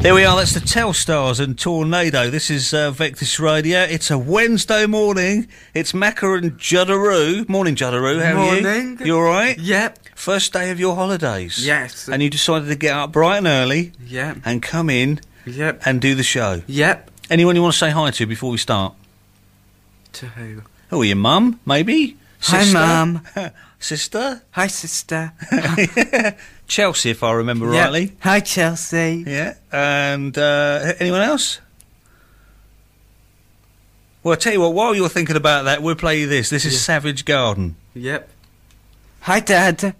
There we are, that's the Telstars and Tornado. This is Vectis Radio. It's a Wednesday morning. It's Macca and Juddaroo. Morning, Juddaroo. How are you? Morning. You all right? Yep. First day of your holidays? Yes. And you decided to get up bright and early? Yep. And come in? Yep. And do the show? Yep. Anyone you want to say hi to before we start? To who? Oh, your mum, maybe? Sister? Hi, Mum. Sister? Hi, sister. Chelsea, if I remember rightly. Hi, Chelsea. Yeah. And anyone else? Well, I'll tell you what, while you're thinking about that, we'll play you this. This is Savage Garden. Yep. Hi, Dad.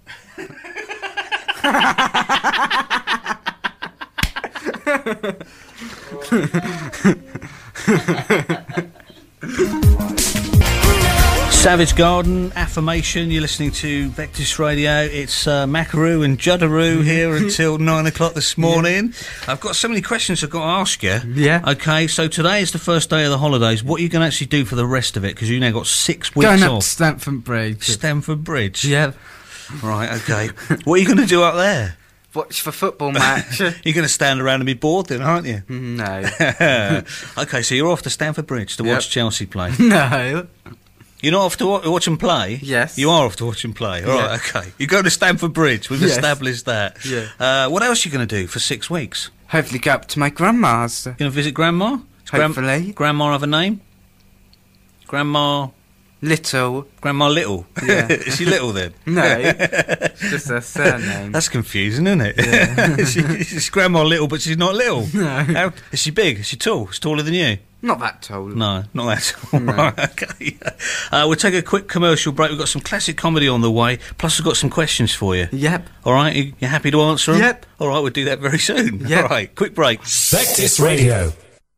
Savage Garden, Affirmation. You're listening to Vectis Radio. It's Mackaroo and Juddaroo here until 9 o'clock this morning. I've got so many questions I've got to ask you. Yeah. Okay, so today is the first day of the holidays. What are you going to actually do for the rest of it? Because you've now got 6 weeks Going off. up to Stamford Bridge. Stamford Bridge? Yep. Right, okay. What are you going to do up there? Watch the football match. You're going to stand around and be bored then, aren't you? No. Okay, so you're off to Stamford Bridge to watch Chelsea play. No. You're not off to watch them play? Yes. You are off to watch them play. All right, okay. You go to Stamford Bridge. We've established that. Yeah. What else are you going to do for 6 weeks? Hopefully go up to my grandma's. Going to visit Grandma? Hopefully. Grandma have a name? Grandma... Little. Grandma Little? Yeah. Is she little then? No. It's just her surname. That's confusing, isn't it? Yeah. She's Grandma Little, but she's not little. No. Is she big? Is she tall? She's taller than you? Not that tall. No, not that tall. No. Right, okay. We'll take a quick commercial break. We've got some classic comedy on the way, plus we've got some questions for you. Yep. All right, you happy to answer them? Yep. All right, we'll do that very soon. Yep. All right, quick break. Vectis Radio.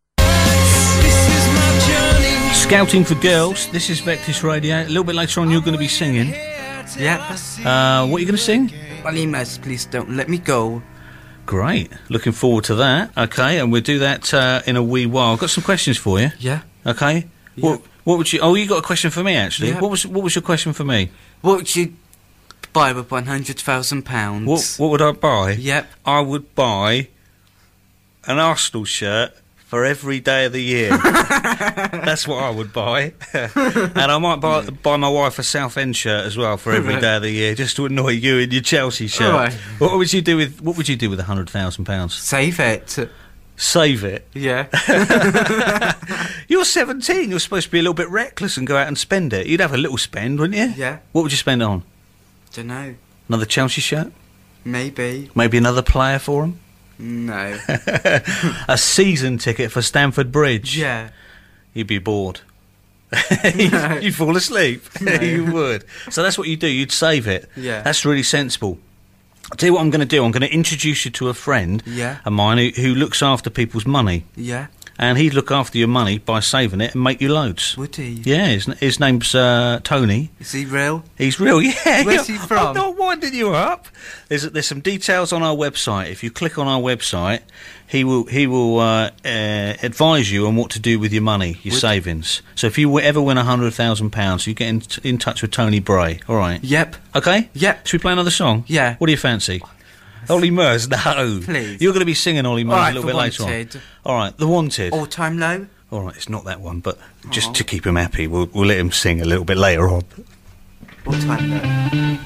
Scouting for Girls. This is Vectis Radio. A little bit later on, you're going to be singing. Yep. What are you going to sing? Ollie Maz, please don't let me go. Great. Looking forward to that. Okay, and we'll do that in a wee while. I've got some questions for you. Yeah. Okay. Yeah. What would you... Oh, you got a question for me, actually. Yeah. What was your question for me? What would you buy with £100,000? What would I buy? Yep. I would buy an Arsenal shirt for every day of the year. That's what I would buy. And I might buy my wife a Southend shirt as well for every day of the year, just to annoy you in your Chelsea shirt. Right. What would you do with £100,000? Save it. Save it. Yeah. You're 17. You're supposed to be a little bit reckless and go out and spend it. You'd have a little spend, wouldn't you? Yeah. What would you spend it on? Dunno. Another Chelsea shirt? Maybe. Maybe another player for them? No. A season ticket for Stamford Bridge? Yeah. You'd be bored. No. You'd fall asleep. No. You would. So that's what you do. You'd save it. Yeah. That's really sensible. I'll tell you what I'm going to do. I'm going to introduce you to a friend of mine who looks after people's money. Yeah. And he'd look after your money by saving it and make you loads. Would he? Yeah, his name's Tony. Is he real? He's real, yeah. Where's he from? I'm not winding you up. There's some details on our website. If you click on our website, he will advise you on what to do with your money, your savings. So if you ever win £100,000, you get in touch with Tony Bray. All right. Yep. Okay. Yep. Should we play another song? Yeah. What do you fancy? Ollie Murs? No. Please. You're going to be singing Ollie Murs All right, a little for bit later Wanted. on. All right. The Wanted. All Time Low? All right, it's not that one, but just to keep him happy, we'll let him sing a little bit later on. All Time Low.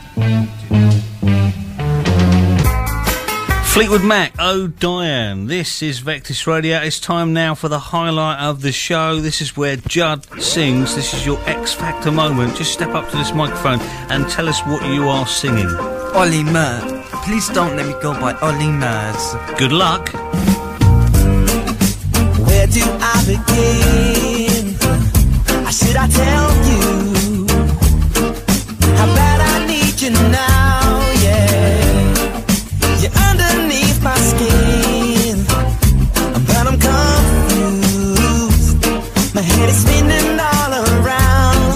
Fleetwood Mac, Oh Diane. This is Vectis Radio. It's time now for the highlight of the show. This is where Judd sings. This is your X Factor moment. Just step up to this microphone and tell us what you are singing. Ollie Murs. Please don't let me go by Ollie Murs. Good luck. Where do I begin? Should I tell you how bad I need you now? Yeah, you're underneath my skin, but I'm confused. My head is spinning all around.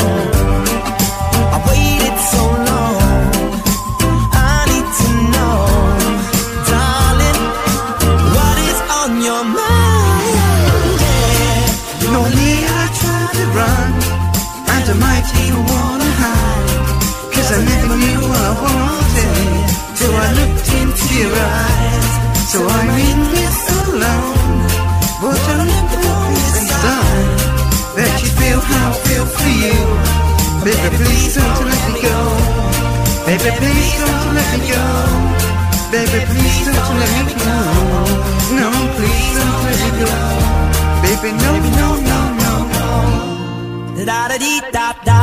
I waited so long. I need to know, darling, what is on your mind? Yeah. No need I try to run, and I might even wanna hide, 'cause I never knew what I wanted till I looked into your eyes. So I'm in this alone. What a little inside. That you feel how I feel for you. Baby, please don't let me go. Baby, please don't let me go. Baby, please don't let me go. No, please don't let me go. Baby, no, no, no, no, no. Da da dee da da.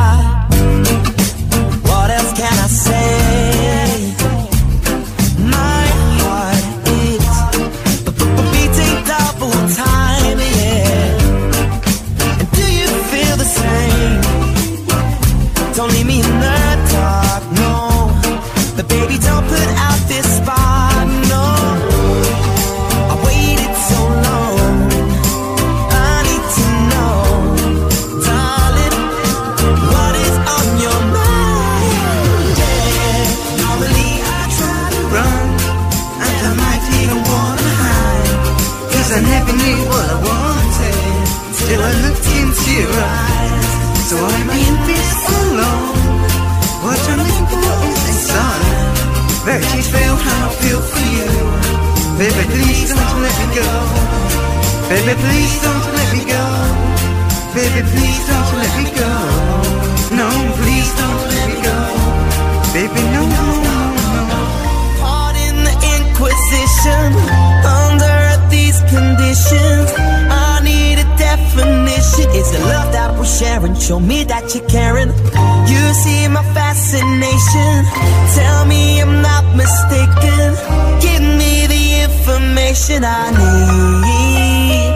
What else can I say? My heart is beating double time, yeah. And do you feel the same? Don't leave me in the dark, no. But baby, don't put out this spark, no. I waited so long. I need to know, darling, what is on your mind? Yeah, normally I try to Run, and I might even wanna hide. Cause I never knew what I wanted till I looked into your eyes. So I'm in this alone. What a little inside. That you feel how I feel for you. Baby, please don't let me go. Baby, please don't let me go. Baby, please don't let me go. No, please don't let me go. Baby, no, no, no, no. Pardon the Inquisition. Under these conditions, I need a definition. Is it love that we're sharing? Show me that you're caring. You see my fascination. Tell me I'm not mistaken. Give me the information I need.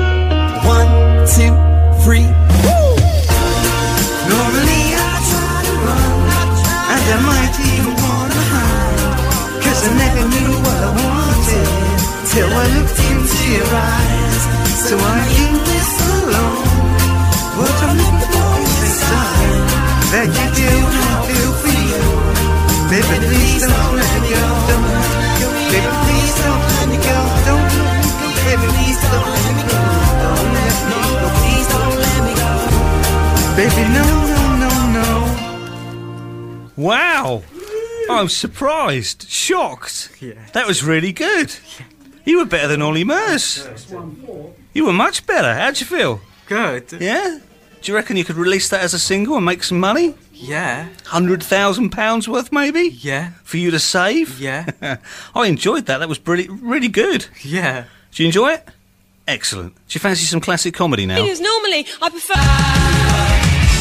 1, 2, 3. Woo! Normally I try to run, and I might even wanna hide. Cause I never knew what I wanted till I looked into your eyes. So I'm in this alone. What a little inside. That you feel how I feel for you. Baby, please don't let me go. Don't let me go. Baby, please don't let me go. Don't let me go. Baby, please don't let me go. Don't let me go. Please don't let me go. Baby, no, no, no, no. Wow! I'm surprised, shocked. Yeah. That was really good. You were better than Ollie Murs. You were much better. How'd you feel? Good. Yeah? Do you reckon you could release that as a single and make some money? Yeah. £100,000 worth, maybe? Yeah. For you to save? Yeah. I enjoyed that. That was really good. Yeah. Do you enjoy it? Excellent. Do you fancy some classic comedy now? Because normally I prefer...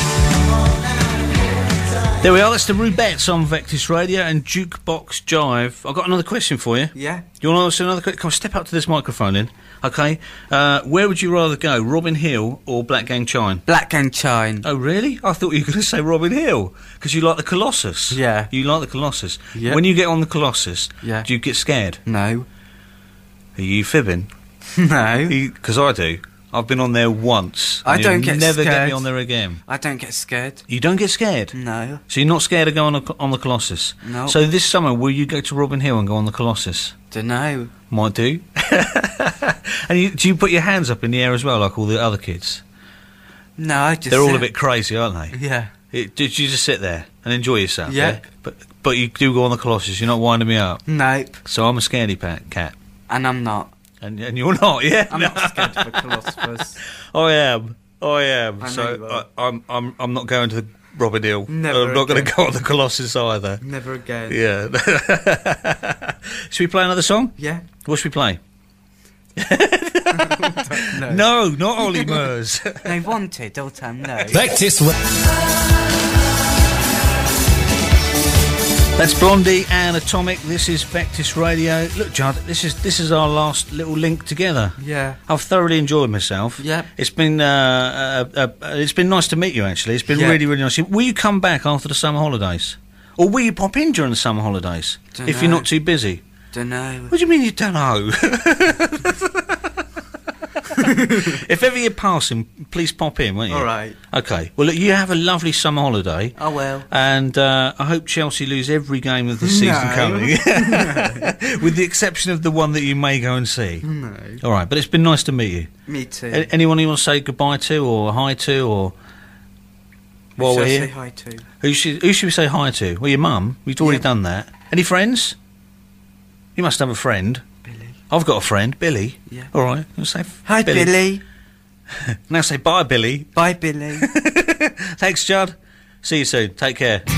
There we are. That's the Rubettes on Vectis Radio and Jukebox Jive. I've got another question for you. Yeah. You want to ask another question? Come on, step up to this microphone then. Okay. Where would you rather go, Robin Hill or Black Gang Chine? Black and Chine. Oh, really? I thought you were going to say Robin Hill because you like the Colossus. Yeah. You like the Colossus. Yeah. When you get on the Colossus, Yeah. do you get scared? No. Are you fibbing? No. Because I do. I've been on there once. I and don't you'll get never get scared. me on there again. I don't get scared. You don't get scared? No. So you're not scared of going on the Colossus? No. So this summer, will you go to Robin Hill and go on the Colossus? Dunno. Might do. And do you put your hands up in the air as well, like all the other kids? No, I just... They're all a bit crazy, aren't they? Yeah. Did you just sit there and enjoy yourself? Yep. Yeah. But you do go on the Colossus. You're not winding me up. Nope. So I'm a scaredy cat. And I'm not. And you're not, yeah? I'm not scared of the Colossus. I am. I know you So are. I'm not going to the Robin Hill. Never I'm not going to again. go on the Colossus either. Never again. Yeah. Should we play another song? Yeah. What should we play? No. No, not Ollie Murs. They wanted, all time, no. Vectis. That's Blondie and Atomic. This is Vectis Radio. Look, Judd, this is our last little link together. Yeah. I've thoroughly enjoyed myself. Yep. It's been nice to meet you. Actually, it's been Yeah. really nice. Will you come back after the summer holidays, or will you pop in during the summer holidays if you're Dunno. not too busy? Dunno. What do you mean you don't know? If ever you're passing, please pop in, won't you? All right. Okay. Well, look, you have a lovely summer holiday. Oh, well. And I hope Chelsea lose every game of the season No. coming. With the exception of the one that you may go and see. No. All right, but it's been nice to meet you. Me too. Anyone you want to say goodbye to or hi to or... While Who we're should I here? say hi to? Who should we say hi to? Well, your mum. We've already Yeah. done that. Any friends? You must have a friend. Billy. I've got a friend, Billy. Yeah. All right. I'll say Hi, Billy. Now say bye, Billy. Bye, Billy. Thanks, Judd. See you soon. Take care.